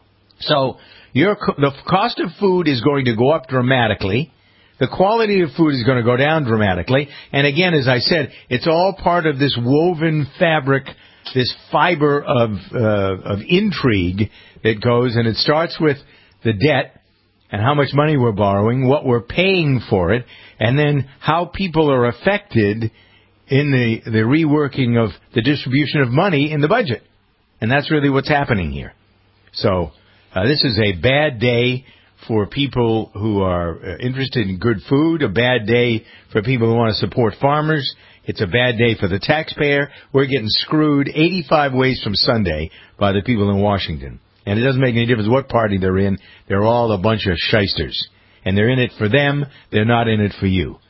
So your the cost of food is going to go up dramatically. The quality of food is going to go down dramatically. And again, as I said, it's all part of this woven fabric, this fiber of uh, of intrigue that goes, and it starts with the debt and how much money we're borrowing, what we're paying for it, and then how people are affected in the, the reworking of the distribution of money in the budget. And that's really what's happening here. So uh, this is a bad day for people who are uh, interested in good food, a bad day for people who want to support farmers. It's a bad day for the taxpayer. We're getting screwed eighty-five ways from Sunday by the people in Washington. And it doesn't make any difference what party they're in. They're all a bunch of shysters. And they're in it for them. They're not in it for you.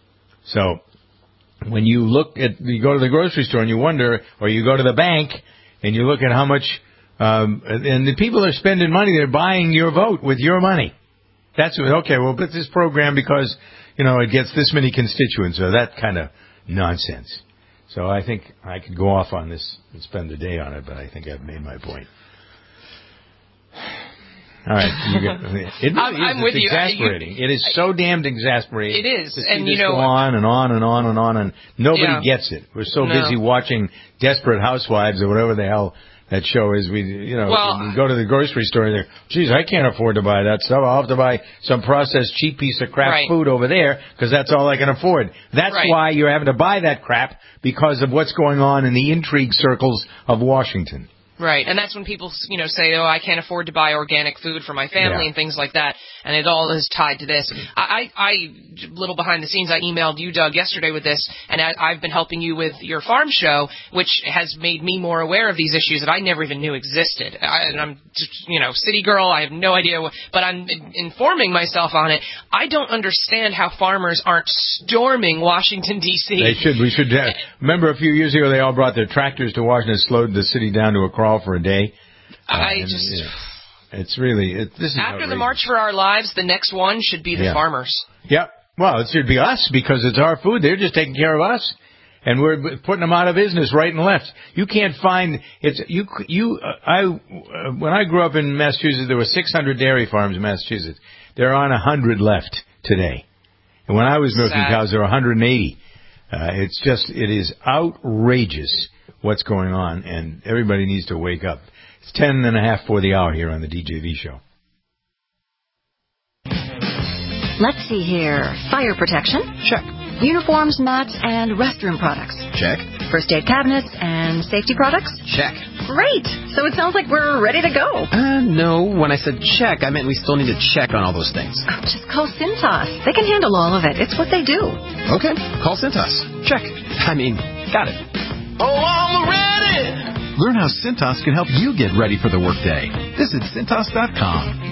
So when you look at, you go to the grocery store and you wonder, or you go to the bank and you look at how much, um, and the people are spending money, they're buying your vote with your money. That's what, okay, we'll put this program because, you know, it gets this many constituents, or that kind of nonsense. So I think I could go off on this and spend the day on it, but I think I've made my point. All right, you get, it really I'm, is, I'm it's with exasperating. you. It is so damned exasperating. It is, to see and this you know, go on and on and on and on, and nobody yeah. gets it. We're so No. busy watching Desperate Housewives or whatever the hell that show is. We, you know, well, we go to the grocery store and they're, geez, I can't afford to buy that stuff. I'll have to buy some processed cheap piece of crap right. food over there because that's all I can afford. That's right. why you're having to buy that crap, because of what's going on in the intrigue circles of Washington. Right, and that's when people, you know, say, oh, I can't afford to buy organic food for my family Yeah. and things like that, and it all is tied to this. I, I, I little behind the scenes, I emailed you, Doug, yesterday with this, and I, I've been helping you with your farm show, which has made me more aware of these issues that I never even knew existed. I, and I'm, just, you know, city girl, I have no idea, what, but I'm informing myself on it. I don't understand how farmers aren't storming Washington, D C They should. We should. Have, remember a few years ago they all brought their tractors to Washington and slowed the city down to a crawl for a day. Uh, I and, just... yeah, it's really... It, this is After outrageous. the March for Our Lives, the next one should be the Yeah. farmers. Yeah. Well, it should be us because it's our food. They're just taking care of us. And we're putting them out of business right and left. You can't find... it's you. You. Uh, I. Uh, when I grew up in Massachusetts, there were six hundred dairy farms in Massachusetts. There aren't one hundred left today. And when I was milking Sad. cows, there were one hundred eighty. Uh, it's just... It is outrageous what's going on, and everybody needs to wake up. It's ten and a half for the hour here on the D J V Show. Let's see here. Fire protection? Check. Uniforms, mats, and restroom products? Check. First aid cabinets and safety products? Check. Great! So it sounds like we're ready to go. Uh, no. When I said check, I meant we still need to check on all those things. Oh, just call Cintas. They can handle all of it. It's what they do. Okay. Call Cintas. Check. I mean, got it. Oh, I'm ready! Learn how Cintas can help you get ready for the workday. Visit Cintas dot com.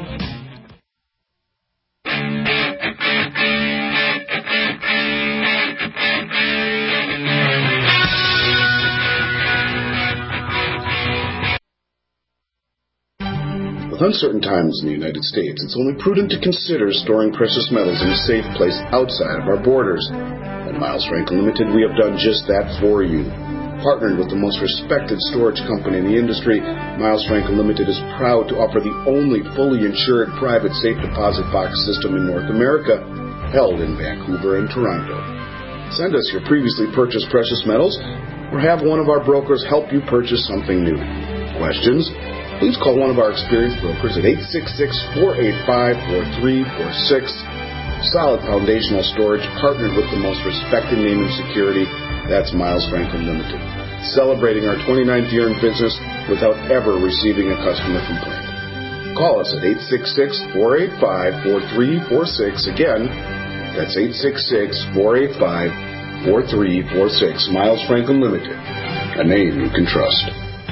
With uncertain times in the United States, it's only prudent to consider storing precious metals in a safe place outside of our borders. At Miles Frank Limited, we have done just that for you. Partnered with the most respected storage company in the industry, Miles Franklin Limited is proud to offer the only fully insured private safe deposit box system in North America, held in Vancouver and Toronto. Send us your previously purchased precious metals or have one of our brokers help you purchase something new. Questions? Please call one of our experienced brokers at eight six six, four eight five, four three four six. Solid foundational storage partnered with the most respected name in security. That's Miles Franklin Limited. Celebrating our twenty-ninth year in business without ever receiving a customer complaint. Call us at eight six six, four eight five, four three four six. Again, that's eight six six, four eight five, four three four six. Miles Franklin Limited, a name you can trust.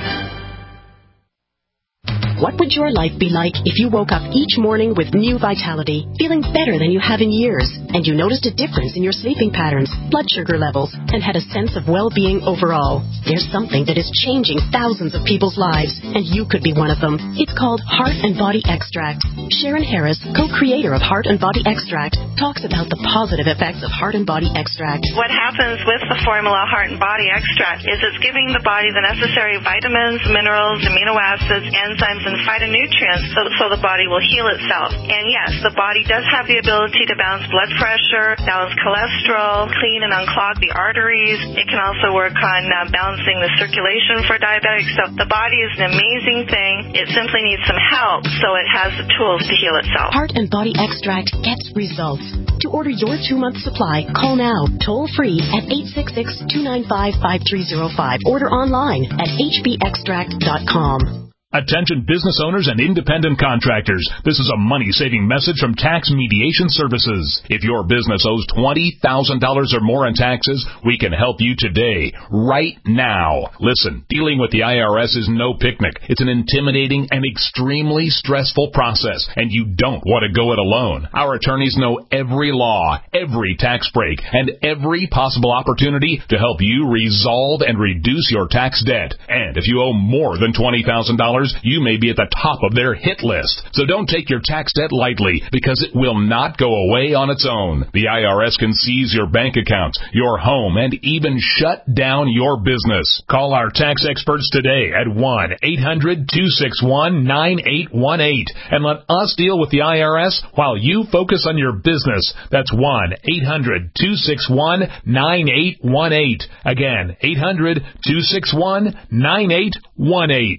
What would your life be like if you woke up each morning with new vitality, feeling better than you have in years, and you noticed a difference in your sleeping patterns, blood sugar levels, and had a sense of well-being overall? There's something that is changing thousands of people's lives, and you could be one of them. It's called Heart and Body Extract. Sharon Harris, co-creator of Heart and Body Extract, talks about the positive effects of Heart and Body Extract. What happens with the formula Heart and Body Extract is it's giving the body the necessary vitamins, minerals, amino acids, enzymes, and phytonutrients so, so the body will heal itself. And yes, the body does have the ability to balance blood pressure, balance cholesterol, clean and unclog the arteries. It can also work on uh, balancing the circulation for diabetics. So the body is an amazing thing. It simply needs some help so it has the tools to heal itself. Heart and Body Extract gets results. To order your two-month supply, call now, toll-free at eight six six, two nine five, five three zero five. Order online at h b extract dot com. Attention business owners and independent contractors. This is a money-saving message from Tax Mediation Services. If your business owes twenty thousand dollars or more in taxes, we can help you today, right now. Listen, dealing with the I R S is no picnic. It's an intimidating and extremely stressful process, and you don't want to go it alone. Our attorneys know every law, every tax break, and every possible opportunity to help you resolve and reduce your tax debt. And if you owe more than twenty thousand dollars, you may be at the top of their hit list. So don't take your tax debt lightly, because it will not go away on its own. The I R S can seize your bank accounts, your home, and even shut down your business. Call our tax experts today at one eight hundred, two six one, nine eight one eight and let us deal with the I R S while you focus on your business. That's one eight hundred, two six one, nine eight one eight. Again, eight hundred, two six one, nine eight one eight.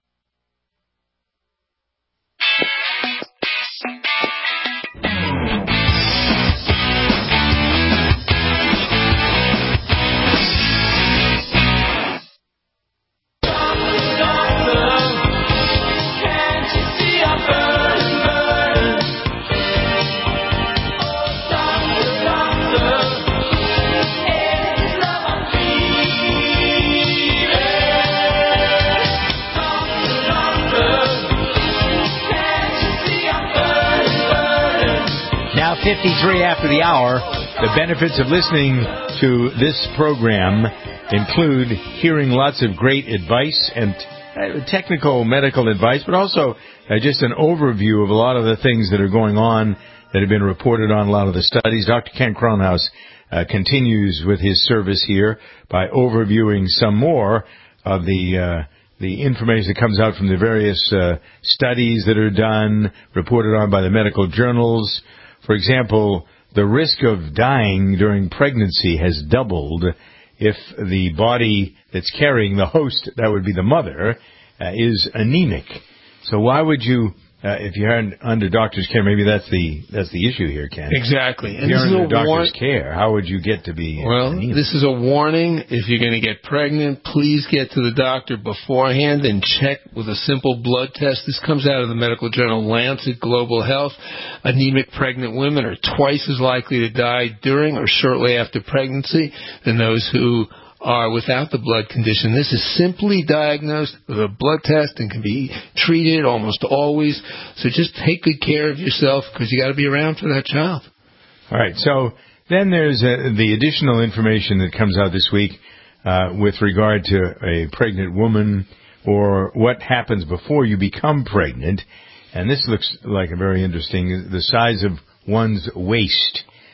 fifty-three after the hour. The benefits of listening to this program include hearing lots of great advice and uh, technical medical advice, but also uh, just an overview of a lot of the things that are going on that have been reported on, a lot of the studies. Doctor Ken Kronhaus uh, continues with his service here by overviewing some more of the uh, the information that comes out from the various uh, studies that are done, reported on by the medical journals. For example, the risk of dying during pregnancy has doubled if the body that's carrying the host, that would be the mother, uh, is anemic. So why would you, uh, if you're under doctor's care, maybe that's the that's the issue here, Ken. Exactly. If and you're this under is a doctor's war- care, how would you get to be Well, anemic? this is a warning. If you're going to get pregnant, please get to the doctor beforehand and check with a simple blood test. This comes out of the medical journal Lancet Global Health. Anemic pregnant women are twice as likely to die during or shortly after pregnancy than those who are without the blood condition. This is simply diagnosed with a blood test and can be treated almost always. So just take good care of yourself, because you got to be around for that child. All right. So then there's uh, the additional information that comes out this week uh, with regard to a pregnant woman, or what happens before you become pregnant. And this looks like a very interesting, the size of one's waist.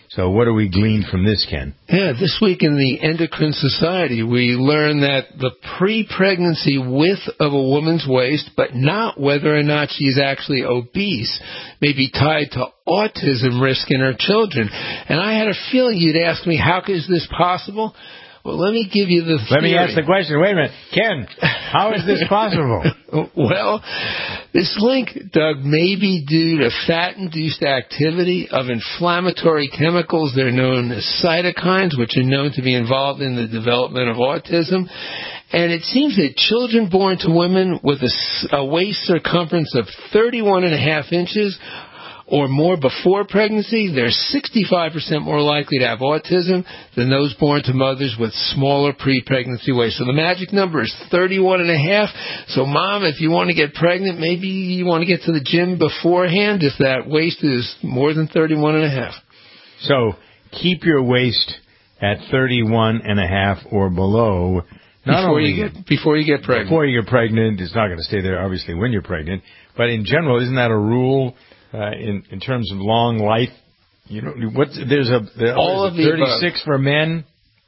So what do we glean from this, Ken? Yeah, this week in the Endocrine Society, we learned that the pre-pregnancy width of a woman's waist, but not whether or not she is actually obese, may be tied to autism risk in her children. And I had a feeling you'd ask me, how is this possible? Well, let me give you the theory. Let me ask the question. Wait a minute. Ken, how is this possible? Well, this link, Doug, may be due to fat-induced activity of inflammatory chemicals. They're known as cytokines, which are known to be involved in the development of autism. And it seems that children born to women with a, a waist circumference of thirty-one and a half inches or more before pregnancy, they're sixty-five percent more likely to have autism than those born to mothers with smaller pre-pregnancy waists. So the magic number is thirty-one and a half. So, Mom, if you want to get pregnant, maybe you want to get to the gym beforehand if that waist is more than thirty-one and a half. So keep your waist at thirty-one and a half or below. Not before only you get before you get pregnant. Before you get pregnant, it's not going to stay there, obviously, when you're pregnant. But in general, isn't that a rule? Uh, in in terms of long life, you know, what there's a there, all of the thirty-six for men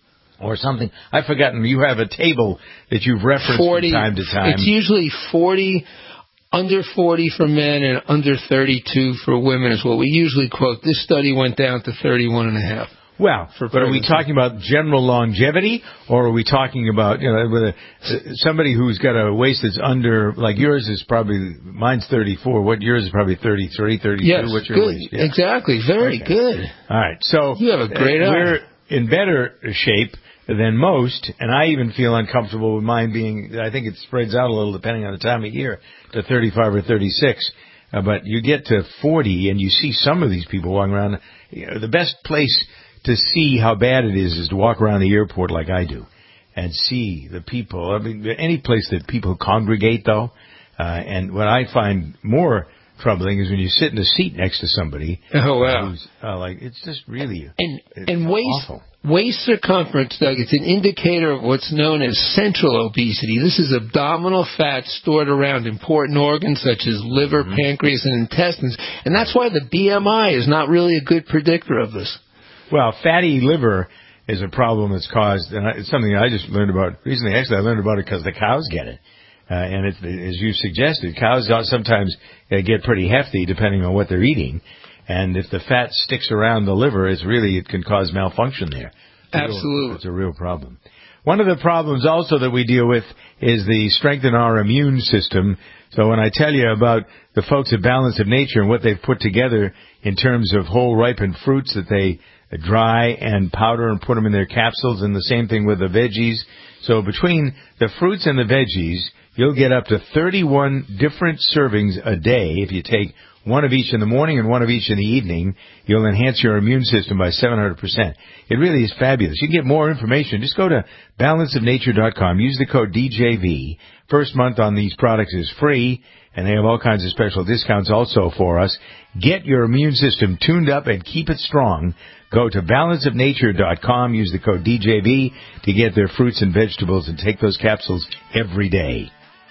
or something. I've forgotten. You have a table that you've referenced forty, from time to time. It's usually forty, under forty for men and under thirty-two for women is what we usually quote. This study went down to thirty-one and a half. Well, but are we talking about general longevity, or are we talking about, you know, with a, somebody who's got a waist that's under, like yours is probably, mine's thirty-four. What yours is probably thirty-three, thirty-two. Yes, What's your good. waist? Yeah. Exactly. Very okay. good. All right. So you have a great uh, eye. We're in better shape than most, and I even feel uncomfortable with mine being, I think it spreads out a little depending on the time of year, to thirty-five or thirty-six. Uh, but you get to forty, and you see some of these people walking around. You know, the best place to see how bad it is is to walk around the airport like I do and see the people. I mean, any place that people congregate, though. Uh, and what I find more troubling is when you sit in a seat next to somebody. Oh, wow. Who's, uh, like, it's just really and it's and waist awful. Waist circumference, Doug, it's an indicator of what's known as central obesity. This is abdominal fat stored around important organs such as liver, mm-hmm. pancreas, and intestines. And that's why the B M I is not really a good predictor of this. Well, fatty liver is a problem that's caused, and it's something I just learned about recently. Actually, I learned about it because the cows get it. Uh, and it's, as you suggested, cows sometimes uh, get pretty hefty depending on what they're eating. And if the fat sticks around the liver, it's really, it can cause malfunction there. It's Absolutely. Real, it's a real problem. One of the problems also that we deal with is the strength in our immune system. So when I tell you about the folks at Balance of Nature and what they've put together in terms of whole ripened fruits that they dry and powder and put them in their capsules, and the same thing with the veggies. So between the fruits and the veggies, you'll get up to thirty-one different servings a day. If you take one of each in the morning and one of each in the evening, you'll enhance your immune system by seven hundred percent. It really is fabulous. You can get more information. Just go to balance of nature dot com. Use the code D J V. First month on these products is free, and they have all kinds of special discounts also for us. Get your immune system tuned up and keep it strong. Go to balance of nature dot com. Use the code D J V to get their fruits and vegetables and take those capsules every day.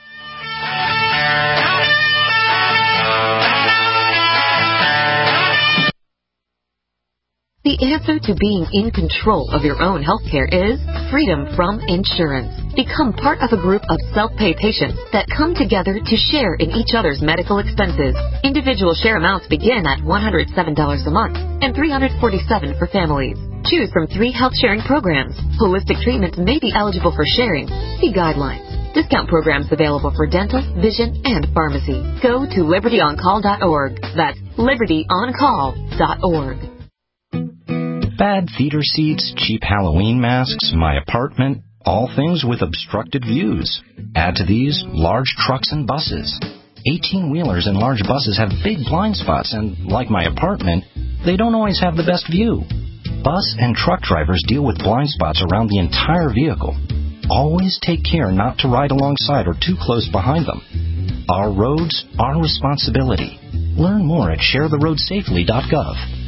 The answer to being in control of your own healthcare is freedom from insurance. Become part of a group of self-pay patients that come together to share in each other's medical expenses. Individual share amounts begin at one hundred seven dollars a month and three hundred forty-seven dollars for families. Choose from three health sharing programs. Holistic treatments may be eligible for sharing. See guidelines. Discount programs available for dental, vision, and pharmacy. Go to liberty on call dot org. That's liberty on call dot org. Bad theater seats, cheap Halloween masks, my apartment, all things with obstructed views. Add to these large trucks and buses. eighteen-wheelers and large buses have big blind spots, and like my apartment, they don't always have the best view. Bus and truck drivers deal with blind spots around the entire vehicle. Always take care not to ride alongside or too close behind them. Our roads, our responsibility. Learn more at share the road safely dot gov.